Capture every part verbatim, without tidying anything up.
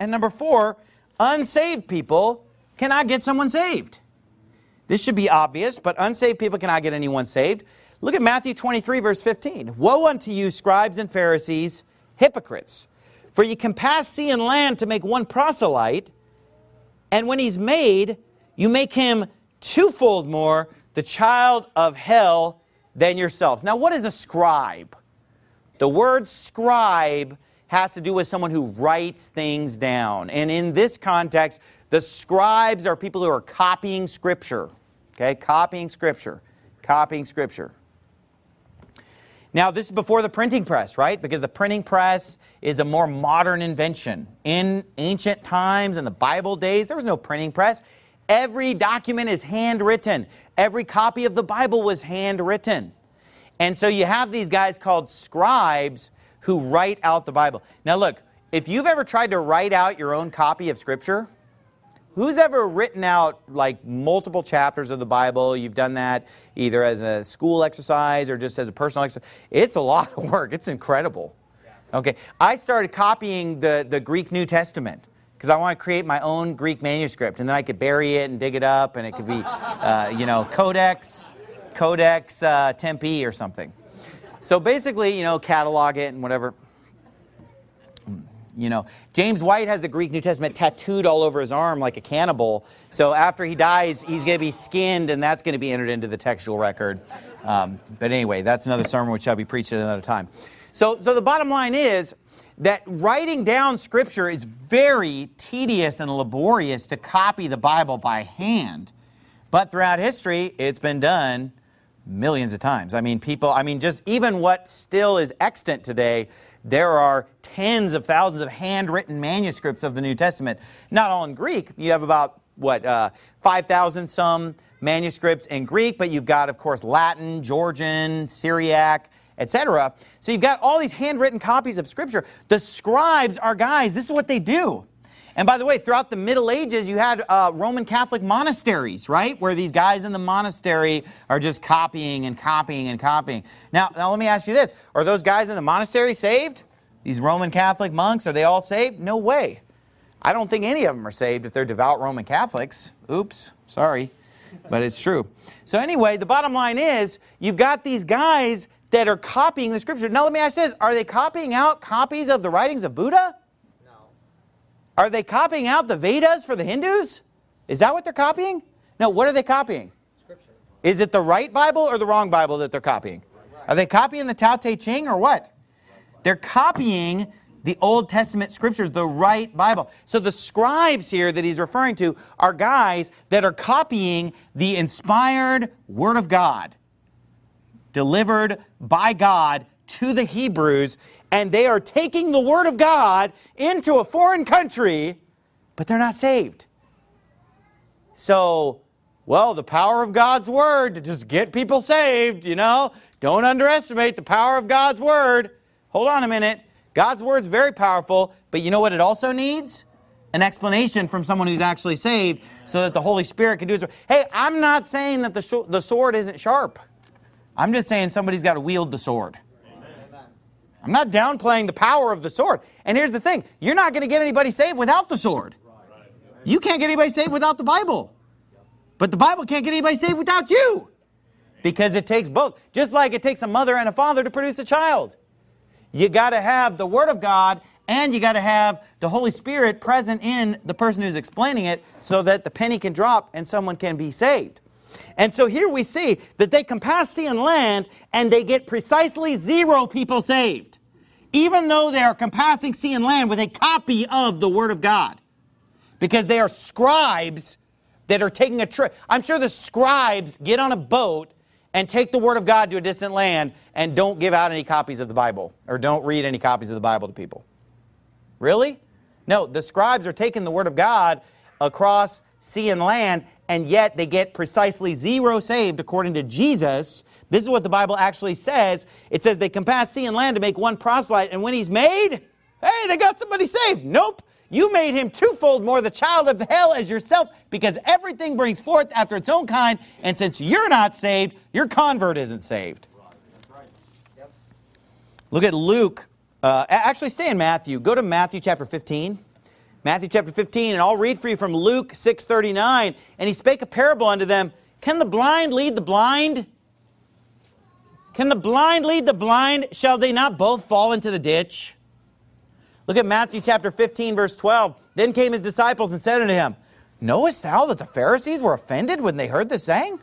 And number four, unsaved people cannot get someone saved. This should be obvious, but unsaved people cannot get anyone saved. Look at Matthew twenty-three, verse fifteen. Woe unto you, scribes and Pharisees, hypocrites! For ye compass sea and land to make one proselyte, and when he's made, you make him twofold more the child of hell than yourselves. Now, what is a scribe? The word scribe has to do with someone who writes things down. And in this context, the scribes are people who are copying Scripture. Okay, copying Scripture. Copying Scripture. Now, this is before the printing press, right? Because the printing press is a more modern invention. In ancient times, in the Bible days, there was no printing press. Every document is handwritten. Every copy of the Bible was handwritten. And so you have these guys called scribes who write out the Bible. Now look, if you've ever tried to write out your own copy of Scripture, who's ever written out like multiple chapters of the Bible? You've done that either as a school exercise or just as a personal exercise. It's a lot of work. It's incredible. Okay, I started copying the, the Greek New Testament because I want to create my own Greek manuscript, and then I could bury it and dig it up, and it could be, uh, you know, Codex, Codex uh, Tempe or something. So basically, you know, catalog it and whatever. You know, James White has the Greek New Testament tattooed all over his arm like a cannibal. So after he dies, he's going to be skinned, and that's going to be entered into the textual record. Um, but anyway, that's another sermon which shall be preached at another time. So, so the bottom line is that writing down Scripture is very tedious and laborious to copy the Bible by hand. But throughout history, it's been done millions of times. I mean, people, I mean, just even what still is extant today, there are tens of thousands of handwritten manuscripts of the New Testament. Not all in Greek. You have about, what, uh, five thousand some manuscripts in Greek, but you've got, of course, Latin, Georgian, Syriac, et cetera. So you've got all these handwritten copies of Scripture. The scribes are guys, this is what they do. And by the way, throughout the Middle Ages, you had uh, Roman Catholic monasteries, right? Where these guys in the monastery are just copying and copying and copying. Now, now let me ask you this. Are those guys in the monastery saved? These Roman Catholic monks, are they all saved? No way. I don't think any of them are saved if they're devout Roman Catholics. Oops, sorry, but it's true. So anyway, the bottom line is, you've got these guys that are copying the Scripture. Now let me ask you this. Are they copying out copies of the writings of Buddha? Are they copying out the Vedas for the Hindus? Is that what they're copying? No, what are they copying? Scripture. Is it the right Bible or the wrong Bible that they're copying? Right. Are they copying the Tao Te Ching or what? They're copying the Old Testament Scriptures, the right Bible. So the scribes here that he's referring to are guys that are copying the inspired Word of God, delivered by God to the Hebrews, and they are taking the Word of God into a foreign country, but they're not saved. So, well, the power of God's Word to just get people saved, you know, don't underestimate the power of God's Word. Hold on a minute. God's Word's very powerful, but you know what it also needs? An explanation from someone who's actually saved so that the Holy Spirit can do his work. Hey, I'm not saying that the, the sword isn't sharp. I'm just saying somebody's got to wield the sword. I'm not downplaying the power of the sword. And here's the thing. You're not going to get anybody saved without the sword. You can't get anybody saved without the Bible. But the Bible can't get anybody saved without you. Because it takes both. Just like it takes a mother and a father to produce a child. You got to have the Word of God, and you got to have the Holy Spirit present in the person who's explaining it so that the penny can drop and someone can be saved. And so here we see that they compass sea and land, and they get precisely zero people saved. Even though they are compassing sea and land with a copy of the Word of God. Because they are scribes that are taking a trip. I'm sure the scribes get on a boat and take the Word of God to a distant land and don't give out any copies of the Bible. Or don't read any copies of the Bible to people. Really? No, the scribes are taking the Word of God across sea and land, and yet they get precisely zero saved according to Jesus. This is what the Bible actually says. It says they compass sea and land to make one proselyte, and when he's made, hey, they got somebody saved. Nope. You made him twofold more the child of hell as yourself, because everything brings forth after its own kind, and since you're not saved, your convert isn't saved. Look at Luke. Uh, actually, stay in Matthew. Go to Matthew chapter fifteen. Matthew chapter fifteen, and I'll read for you from Luke six thirty-nine. And he spake a parable unto them. Can the blind lead the blind? Can the blind lead the blind? Shall they not both fall into the ditch? Look at Matthew chapter fifteen, verse twelve. Then came his disciples and said unto him, Knowest thou that the Pharisees were offended when they heard this saying?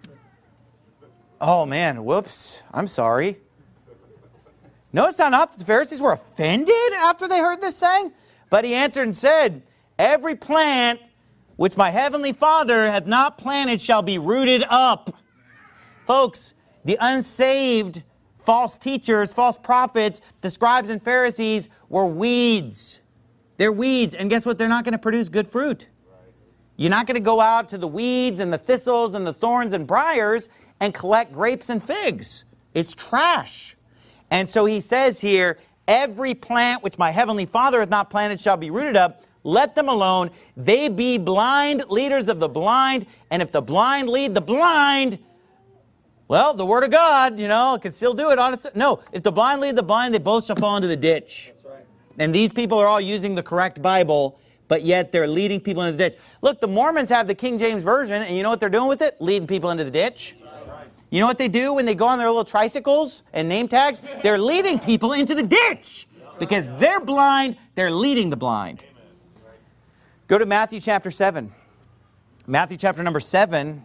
Oh man, whoops, I'm sorry. Knowest thou not that the Pharisees were offended after they heard this saying? But he answered and said, Every plant which my heavenly Father hath not planted shall be rooted up. Folks, the unsaved false teachers, false prophets, the scribes and Pharisees were weeds. They're weeds, and guess what? They're not going to produce good fruit. You're not going to go out to the weeds and the thistles and the thorns and briars and collect grapes and figs. It's trash. And so he says here, Every plant which my heavenly Father hath not planted shall be rooted up. Let them alone. They be blind leaders of the blind. And if the blind lead the blind, well, the word of God, you know, can still do it on its own. No, if the blind lead the blind, they both shall fall into the ditch. That's right. And these people are all using the correct Bible, but yet they're leading people into the ditch. Look, the Mormons have the King James Version, and you know what they're doing with it? Leading people into the ditch. You know what they do when they go on their little tricycles and name tags? They're leading people into the ditch because they're blind, they're leading the blind. Go to Matthew chapter seven. Matthew chapter number seven.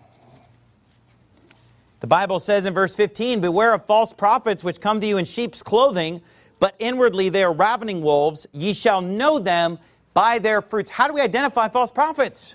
The Bible says in verse fifteen, Beware of false prophets which come to you in sheep's clothing, but inwardly they are ravening wolves. Ye shall know them by their fruits. How do we identify false prophets?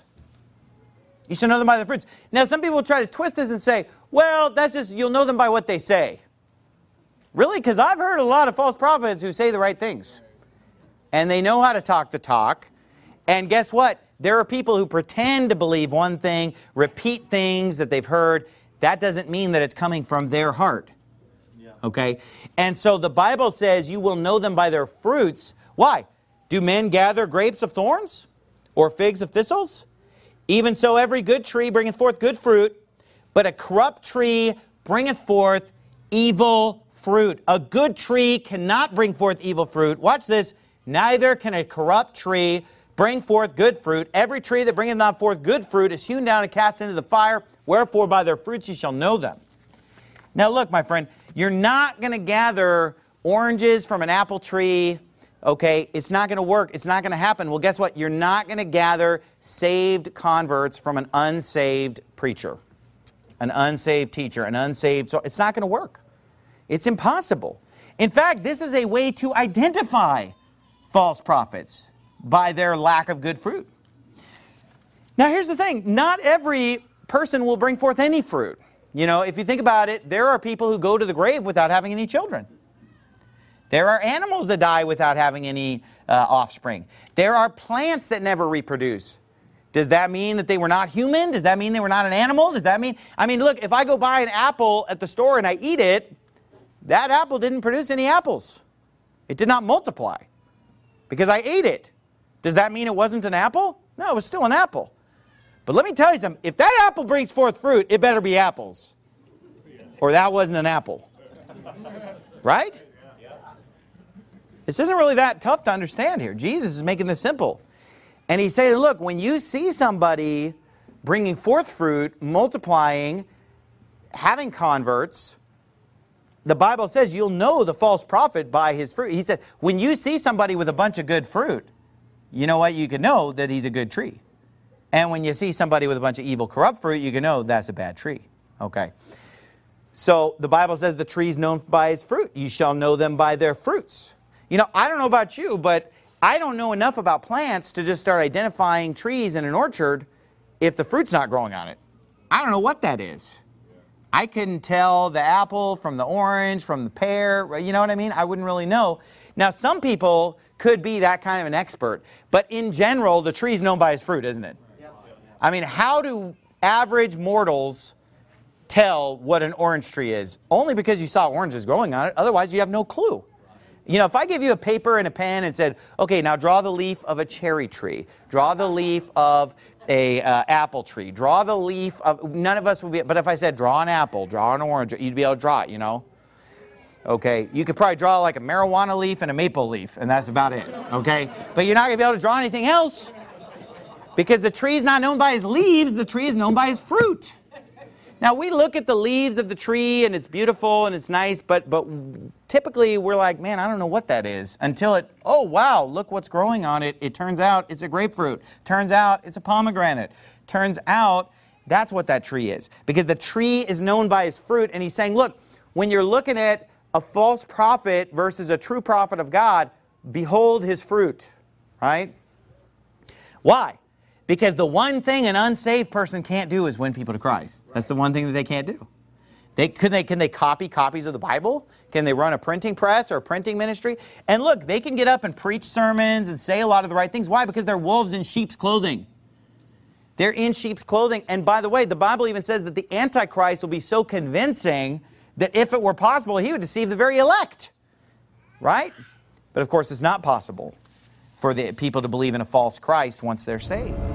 You shall know them by their fruits. Now some people try to twist this and say, well, that's just, you'll know them by what they say. Really? Because I've heard a lot of false prophets who say the right things. And they know how to talk the talk. And guess what? There are people who pretend to believe one thing, repeat things that they've heard. That doesn't mean that it's coming from their heart. Yeah. Okay? And so the Bible says you will know them by their fruits. Why? Do men gather grapes of thorns or figs of thistles? Even so every good tree bringeth forth good fruit, but a corrupt tree bringeth forth evil fruit. A good tree cannot bring forth evil fruit. Watch this. Neither can a corrupt tree bring forth good fruit. Every tree that bringeth not forth good fruit is hewn down and cast into the fire. Wherefore by their fruits ye shall know them. Now look, my friend, you're not going to gather oranges from an apple tree. Okay, it's not going to work. It's not going to happen. Well, guess what? You're not going to gather saved converts from an unsaved preacher, an unsaved teacher, an unsaved... So it's not going to work. It's impossible. In fact, this is a way to identify false prophets by their lack of good fruit. Now, here's the thing. Not every person will bring forth any fruit. You know, if you think about it, there are people who go to the grave without having any children. There are animals that die without having any uh, offspring. There are plants that never reproduce. Does that mean that they were not human? Does that mean they were not an animal? Does that mean... I mean, look, if I go buy an apple at the store and I eat it, that apple didn't produce any apples. It did not multiply because I ate it. Does that mean it wasn't an apple? No, it was still an apple. But let me tell you something. If that apple brings forth fruit, it better be apples. Or that wasn't an apple. Right? This isn't really that tough to understand here. Jesus is making this simple. And he's saying, look, when you see somebody bringing forth fruit, multiplying, having converts, the Bible says you'll know the false prophet by his fruit. He said, when you see somebody with a bunch of good fruit, you know what? You can know that he's a good tree. And when you see somebody with a bunch of evil, corrupt fruit, you can know that's a bad tree. Okay. So the Bible says the tree is known by his fruit. You shall know them by their fruits. You know, I don't know about you, but I don't know enough about plants to just start identifying trees in an orchard if the fruit's not growing on it. I don't know what that is. I couldn't tell the apple from the orange, from the pear, you know what I mean? I wouldn't really know. Now, some people could be that kind of an expert, but in general, the tree's known by its fruit, isn't it? I mean, how do average mortals tell what an orange tree is? Only because you saw oranges growing on it, otherwise you have no clue. You know, if I give you a paper and a pen and said, okay, now draw the leaf of a cherry tree, draw the leaf of a uh, apple tree, draw the leaf of, none of us would be, but if I said draw an apple, draw an orange, you'd be able to draw it, you know. Okay, you could probably draw like a marijuana leaf and a maple leaf, and that's about it. Okay, but you're not going to be able to draw anything else because the tree is not known by his leaves, the tree is known by his fruit. Now, we look at the leaves of the tree, and it's beautiful, and it's nice, but, but typically we're like, man, I don't know what that is, until it, oh, wow, look what's growing on it. It turns out it's a grapefruit. Turns out it's a pomegranate. Turns out that's what that tree is, because the tree is known by his fruit, and he's saying, look, when you're looking at a false prophet versus a true prophet of God, behold his fruit, right? Why? Because the one thing an unsaved person can't do is win people to Christ. That's the one thing that they can't do. They, could they, can they copy copies of the Bible? Can they run a printing press or a printing ministry? And look, they can get up and preach sermons and say a lot of the right things. Why? Because they're wolves in sheep's clothing. They're in sheep's clothing. And by the way, the Bible even says that the Antichrist will be so convincing that if it were possible, he would deceive the very elect. Right? But of course, it's not possible for the people to believe in a false Christ once they're saved.